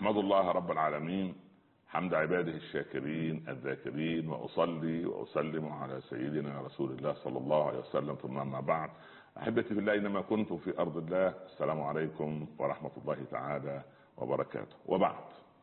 أحمد الله رب العالمين حمد عباده الشاكرين الذاكرين، وأصلي وأسلم على سيدنا رسول الله صلى الله عليه وسلم، ثم أما بعد. أحبتي في الله، إنما كنت في أرض الله. السلام عليكم ورحمة الله تعالى وبركاته. وبعد،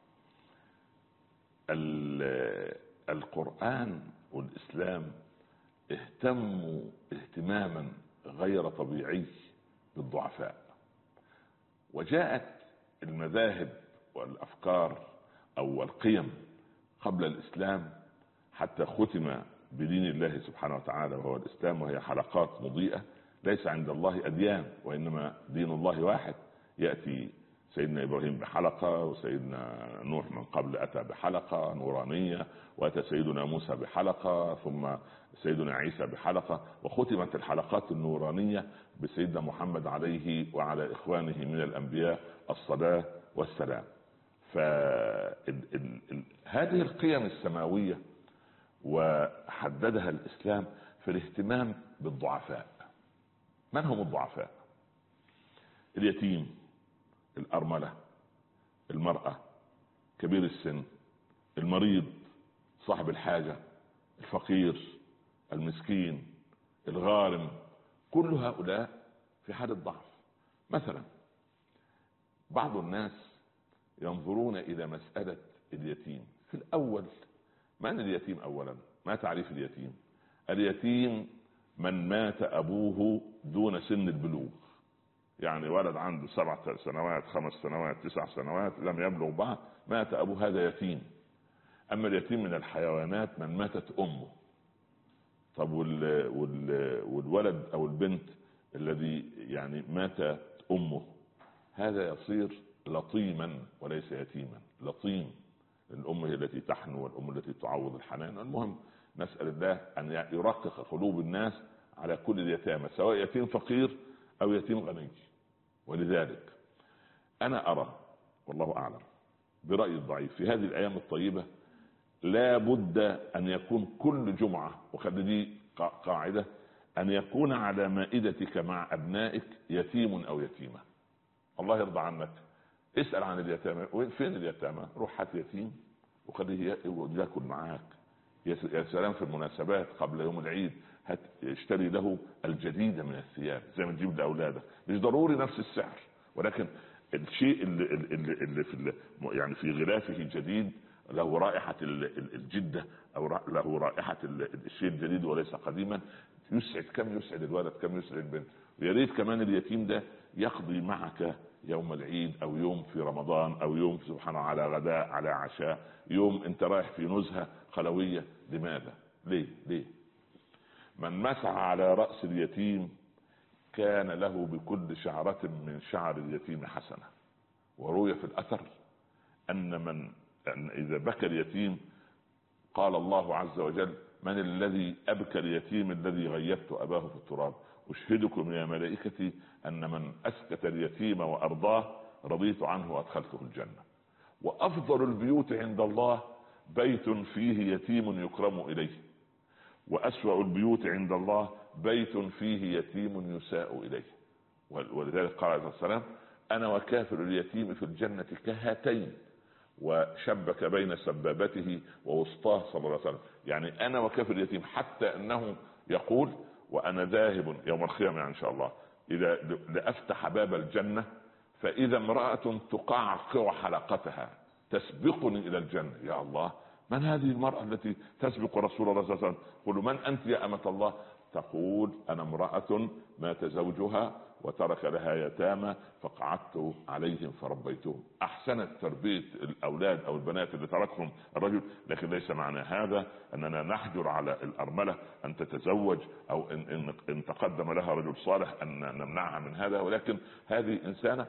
القرآن والإسلام اهتموا اهتماما غير طبيعي بالضعفاء، وجاءت المذاهب والأفكار أو القيم قبل الإسلام حتى ختم بدين الله سبحانه وتعالى وهو الإسلام، وهي حلقات مضيئة. ليس عند الله أديان، وإنما دين الله واحد. يأتي سيدنا إبراهيم بحلقة، وسيدنا نوح من قبل أتى بحلقة نورانية، وأتى سيدنا موسى بحلقة، ثم سيدنا عيسى بحلقة، وختمت الحلقات النورانية بسيدنا محمد عليه وعلى إخوانه من الأنبياء الصلاة والسلام. فهذه القيم السماوية وحددها الإسلام في الاهتمام بالضعفاء. من هم الضعفاء؟ اليتيم، الأرملة، المرأة، كبير السن، المريض، صاحب الحاجة، الفقير، المسكين، الغارم، كل هؤلاء في حالة ضعف. مثلا بعض الناس ينظرون إلى مسألة اليتيم في الأول. من اليتيم أولا؟ ما تعريف اليتيم؟ اليتيم من مات أبوه دون سن البلوغ، يعني ولد عنده 7 سنوات 5 سنوات 9 سنوات لم يبلغ بعد، مات أبوه، هذا يتيم. أما اليتيم من الحيوانات من ماتت أمه. طب والولد أو البنت الذي يعني مات أمه، هذا يصير لطيما وليس يتيما. لطيم، الأم هي التي تحنو، والأم التي تعوض الحنان. المهم نسأل الله أن يرقق قلوب الناس على كل اليتامى، سواء يتيم فقير أو يتيم غني. ولذلك أنا أرى والله أعلم برأيي الضعيف في هذه الأيام الطيبة لا بد أن يكون كل جمعة، وخلي دي قاعدة، أن يكون على مائدتك مع أبنائك يتيم أو يتيمة. الله يرضى عنك، اسأل عن اليتامى، وين فين اليتامى؟ روح هات يتيم وخليه ياكل معاك. يا سلام في المناسبات قبل يوم العيد، اشتري له الجديد من الثياب زي ما تجيب لاولادك. مش ضروري نفس السعر، ولكن الشيء اللي في يعني في غلافه جديد، له رائحة الجدة أو له رائحة الشيء الجديد وليس قديما، يسعد. كم يسعد الولد، كم يسعد البنت. ويا ريت كمان اليتيم ده يقضي معك يوم العيد أو يوم في رمضان أو يوم سبحانه على غداء على عشاء، يوم أنت رايح في نزهة خلوية. لماذا؟ ليه؟ من مسح على رأس اليتيم كان له بكل شعرة من شعر اليتيم حسنة. وروي في الأثر أن إذا بكى اليتيم قال الله عز وجل: من الذي أبكى اليتيم الذي غيبت أباه في التراب؟ أشهدكم يا ملائكتي أن من أسكت اليتيم وأرضاه رضيت عنه وأدخلته الجنة. وأفضل البيوت عند الله بيت فيه يتيم يكرم إليه، وأسوأ البيوت عند الله بيت فيه يتيم يساء إليه. ولذلك قال عليه السلام: أنا وكافر اليتيم في الجنة كهاتين، وشبك بين سبابته ووسطاه صلى الله عليه وسلم. يعني أنا وكافر اليتيم، حتى أنه يقول: وأنا ذاهب يوم القيامة يعني إن شاء الله إذا لأفتح باب الجنة فإذا امرأة تقعقع حلقتها تسبقني إلى الجنة. يا الله، من هذه المرأة التي تسبق رسول الله صلى الله عليه وسلم؟ قل: من أنت يا أمة الله؟ تقول: أنا امرأة مات زوجها وترك لها يتامى فقعدت عليهم فربيتهم. أحسنت تربية الأولاد أو البنات اللي تركهم الرجل. لكن ليس معنى هذا أننا نحجر على الأرملة أن تتزوج، أو إن تقدم لها رجل صالح أن نمنعها من هذا. ولكن هذه إنسانة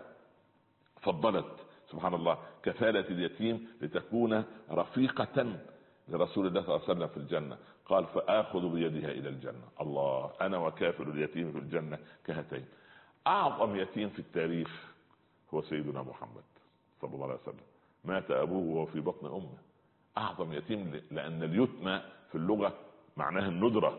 فضلت سبحان الله كفالة اليتيم لتكون رفيقة لرسول الله صلى الله عليه وسلم في الجنة. قال: فآخذ بيدها إلى الجنة. الله، أنا وكافر اليتيم في الجنة كهاتين. أعظم يتيم في التاريخ هو سيدنا محمد صلى الله عليه وسلم، مات أبوه وهو في بطن أمه. أعظم يتيم، لأن اليتمى في اللغة معناها الندرة.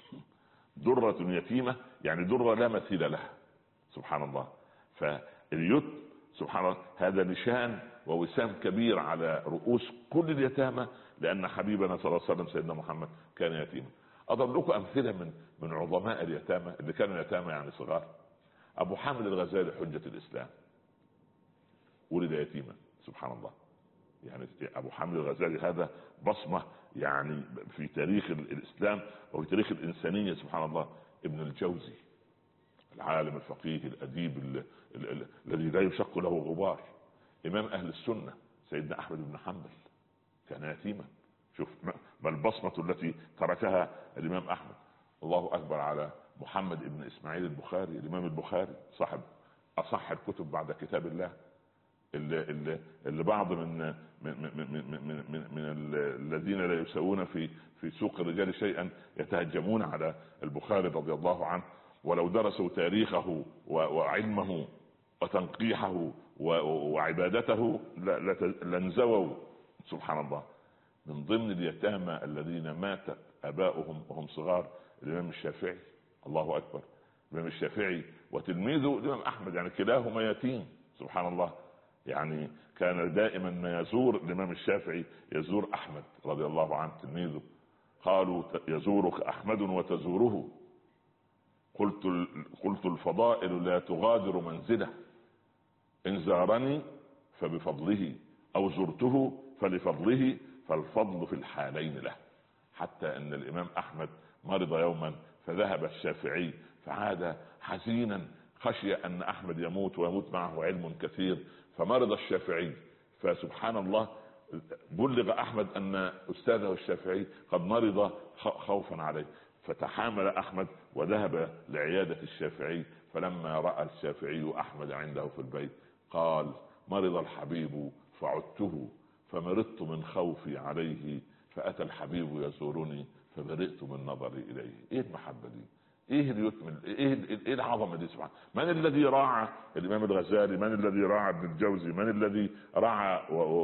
درة يتيمة يعني درة لا مثيل لها سبحان الله. فاليتم سبحان الله هذا نشان ووسام كبير على رؤوس كل اليتامى، لأن حبيبنا صلى الله عليه وسلم سيدنا محمد كان يتيما. أضرب لكم أمثلة من عظماء اليتامى اللي كانوا يتامى يعني صغار. أبو حامد الغزالي حجة الإسلام ولد يتيما، سبحان الله. يعني أبو حامد الغزالي هذا بصمة يعني في تاريخ الإسلام وفي تاريخ الإنسانية، سبحان الله. ابن الجوزي العالم الفقيه الأديب الذي لا يشق له غبار، إمام أهل السنة سيدنا أحمد بن حنبل كان يتيما. شوف ما البصمة التي تركها الإمام أحمد. الله أكبر على محمد بن إسماعيل البخاري، الإمام البخاري صاحب أصح الكتب بعد كتاب الله، اللي بعض من الذين لا يسوون في سوق الرجال شيئا يتهجمون على البخاري رضي الله عنه، ولو درسوا تاريخه وعلمه وتنقيحه وعبادته لانزووا، سبحان الله. من ضمن اليتامى الذين مات اباؤهم وهم صغار الامام الشافعي، الله اكبر. الامام الشافعي وتلميذه الامام احمد يعني كلاهما يتيم، سبحان الله. يعني كان دائما ما يزور الامام الشافعي يزور احمد رضي الله عنه تلميذه. قالوا يزورك احمد وتزوره، قلت الفضائل لا تغادر منزله، ان زارني فبفضله او زرته فلفضله، فالفضل في الحالين له. حتى ان الامام احمد مرض يوما فذهب الشافعي فعاد حزينا، خشي ان احمد يموت ويموت معه علم كثير، فمرض الشافعي. فسبحان الله بلغ احمد ان استاذه الشافعي قد مرض خوفا عليه، فتحامل احمد وذهب لعيادة الشافعي. فلما رأى الشافعي احمد عنده في البيت قال: مرض الحبيب فعدته، فمرضت من خوفي عليه، فأتى الحبيب يزورني فبرئت من نظري إليه. ايه المحبة دي؟ ايه اليتم؟ ايه العظمة دي؟ سبحان. من الذي راعى الامام الغزالي؟ من الذي راعى ابن الجوزي؟ من الذي راعى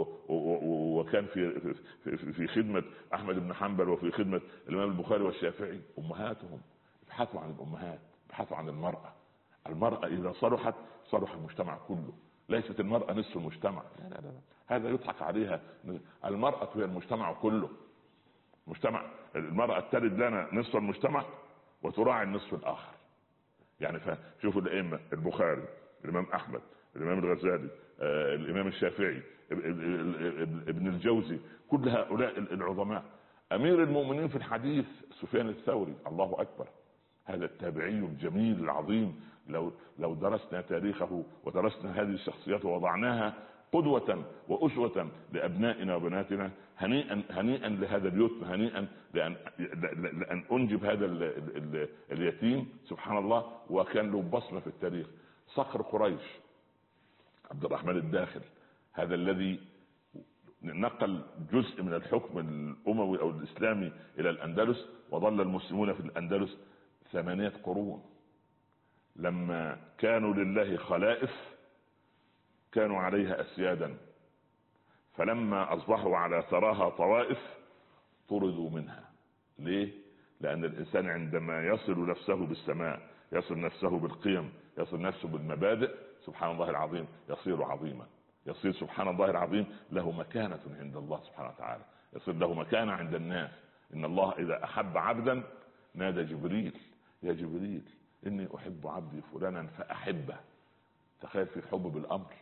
وكان في خدمة احمد بن حنبل وفي خدمة الامام البخاري والشافعي؟ امهاتهم. ابحثوا عن الامهات، ابحثوا عن المرأة اذا صلحت صلح المجتمع كله. ليست المرأة نصف المجتمع، لا، هذا يضحك عليها. المرأة هي المجتمع كله. مجتمع المرأة تلد لنا نصف المجتمع وتراعي النصف الآخر. يعني فشوفوا الأئمة: البخاري، الإمام أحمد، الإمام الغزالي، الإمام الشافعي، ابن الجوزي، كل هؤلاء العظماء. أمير المؤمنين في الحديث سفيان الثوري، الله أكبر. هذا التابعي الجميل العظيم، لو درسنا تاريخه ودرسنا هذه الشخصيات ووضعناها قدوة وأسوة لأبنائنا وبناتنا، هنيئا لهذا اليتم، هنيئا لأن أنجب هذا اليتيم، سبحان الله. وكان له بصمة في التاريخ. صقر قريش عبد الرحمن الداخل، هذا الذي نقل جزء من الحكم الأموي أو الإسلامي إلى الأندلس، وظل المسلمون في الأندلس 8 قرون. لما كانوا لله خلائف كانوا عليها أسيادا، فلما أصبحوا على ثراها طوائف طردوا منها. ليه؟ لأن الإنسان عندما يصل نفسه بالسماء، يصل نفسه بالقيم، يصل نفسه بالمبادئ، سبحان الله العظيم يصير عظيما، يصير سبحان الله العظيم له مكانة عند الله سبحانه وتعالى، يصير له مكانة عند الناس. إن الله إذا أحب عبدا نادى جبريل: يا جبريل إني أحب عبدي فلانا فأحبه. تخيل في حب بالأمر.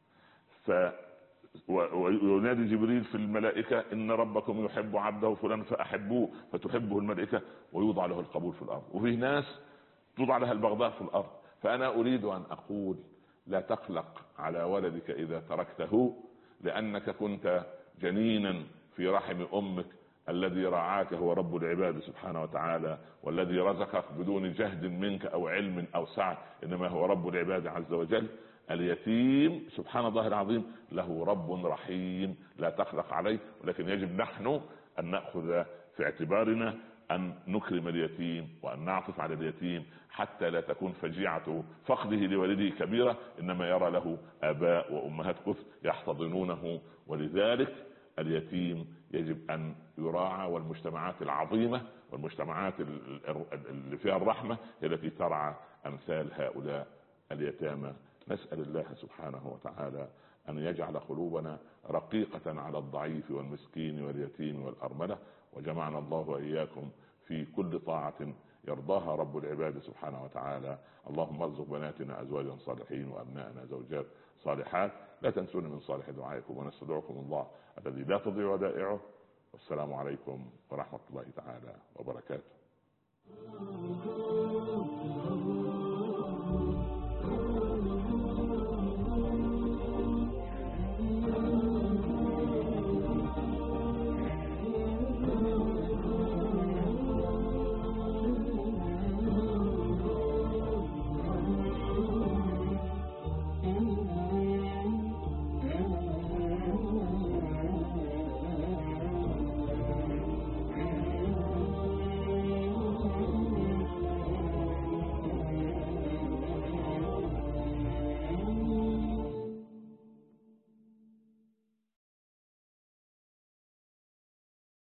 وينادي جبريل في الملائكة: إن ربكم يحب عبده فلان فأحبوه، فتحبه الملائكة ويوضع له القبول في الأرض. وفي ناس توضع لها البغضاء في الأرض. فأنا أريد أن أقول: لا تقلق على ولدك إذا تركته، لأنك كنت جنينا في رحم أمك، الذي رعاك هو رب العباد سبحانه وتعالى، والذي رزقك بدون جهد منك أو علم أو سعة، إنما هو رب العباد عز وجل. اليتيم سبحان الله العظيم له رب رحيم، لا تقلق عليه. ولكن يجب نحن أن نأخذ في اعتبارنا أن نكرم اليتيم وأن نعطف على اليتيم، حتى لا تكون فجيعة فقده لولده كبيرة، إنما يرى له آباء وأمهات كثر يحتضنونه. ولذلك اليتيم يجب أن يراعى، والمجتمعات العظيمة والمجتمعات اللي فيها الرحمة هي التي ترعى أمثال هؤلاء اليتامى. نسأل الله سبحانه وتعالى أن يجعل قلوبنا رقيقة على الضعيف والمسكين واليتيم والأرملة، وجمعنا الله وإياكم في كل طاعة يرضاها رب العباد سبحانه وتعالى. اللهم ارزق بناتنا أزواجا صالحين وأبنائنا زوجات صالحات. لا تنسون من صالح دعائكم، ونستدعوكم الله الذي لا تضيع ودائعه. والسلام عليكم ورحمة الله تعالى وبركاته.